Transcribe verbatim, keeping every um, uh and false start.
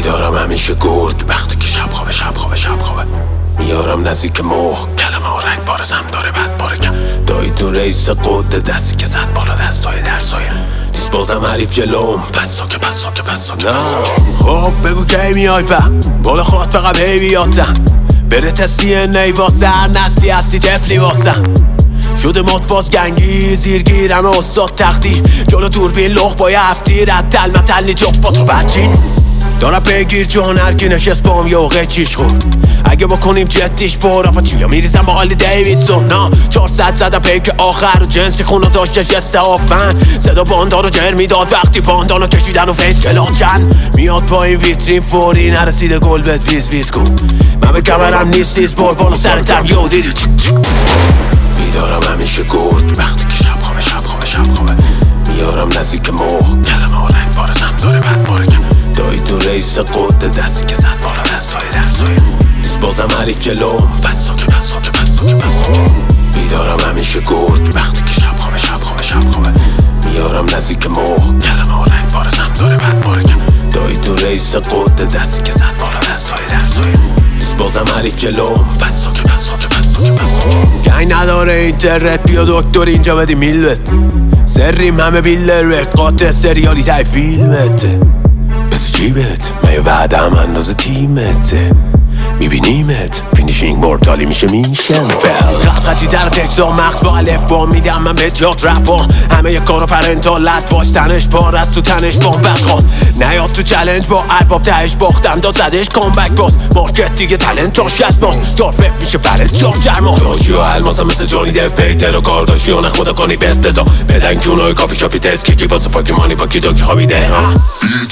بیدارم همیشه گرگ وقتی که شب خوابه شب خوابه شب خوابه میارم نزدیک مخ کلمه ها رنگ بارزم داره بد بارکم دایی تو رئیس قده دستی که زد بالا دستای در سایه نیست بازم حریف جلوم پس ساکه پس ساکه پس ساکه پس ساکه خب بگو کی میای به بالا خواهد فقط هی بیاتم بره تستی نیواسه هر نسلی هستی تفلی واسه شده مطفاز گنگی زیرگیرم استاد تختی جلو دوربین لخ با یه هفتی ردل متلی جفت رو بچین دارم بگیر جان هرکی نشست بام یه اوقه چیش خود اگه بکنیم جدیش برا پا چیا میریزم با آلی دیویدسون نا چهارصد زدم پیک آخر و جنسی خونو داشته جسته آفن صدا باندارو جر میداد وقتی باندانو کشیدن و فیس کلاچن میاد با این ویترین فوری نرسیده گل بد ویز ویز کن من به کمرم نیستیز بار بالا سرتم یو دیدی بیدارم همیشه گرگ وقتی که شب خوابه شب خوابه شب خوابه میارم نزدیک مخ کلمه ها رنگ بارزم داره بد بارکم دایی تو رئیس قده دستی که زد بالا دستای در سایه نیست بازم حریف جلوم پس ساکه پس ساکه پس ساکه پس ساکه بیدارم همیشه گرگ وقتی که شب خوابه شب خوابه شب خوابه میارم نزدیک مخ کلمه ها رنگ بارزم داره بد بارکم دایی تو رئیس قده دستی که زد بالا دستای در سایه نیست بازم حریف جلوم پس ساکه پس ساکه پس ساکه پس ساکه گنگ نداره اینترنت بیا دکتر اینجا بدی میلت سریم همه بیلر قاطع سریالی تای فیلمته بس جیبت من یه وعده هم اندازه تیمته میبینیمت فینیشینگ مورتالی میشه میشم فل خط خطی در تکسا مخص با الف با میدم من به جات رپا همه یه کارو پرنتال لط باش تنش پار از تو تنش بامبت خواست نیاد تو چلنج با ارباب تهش باختم داد زدش کامبک باز مارکت دیگه تلنت تا شست باز دار فکر میشه برد جار جرما داشی و الماسا مثل جانی دف پیتر و کار داشتی و نخودا کنی بست بزا بدن کونای کافی شاپی تست کیکی واسه پاکی مانی با کی داکی خوابیده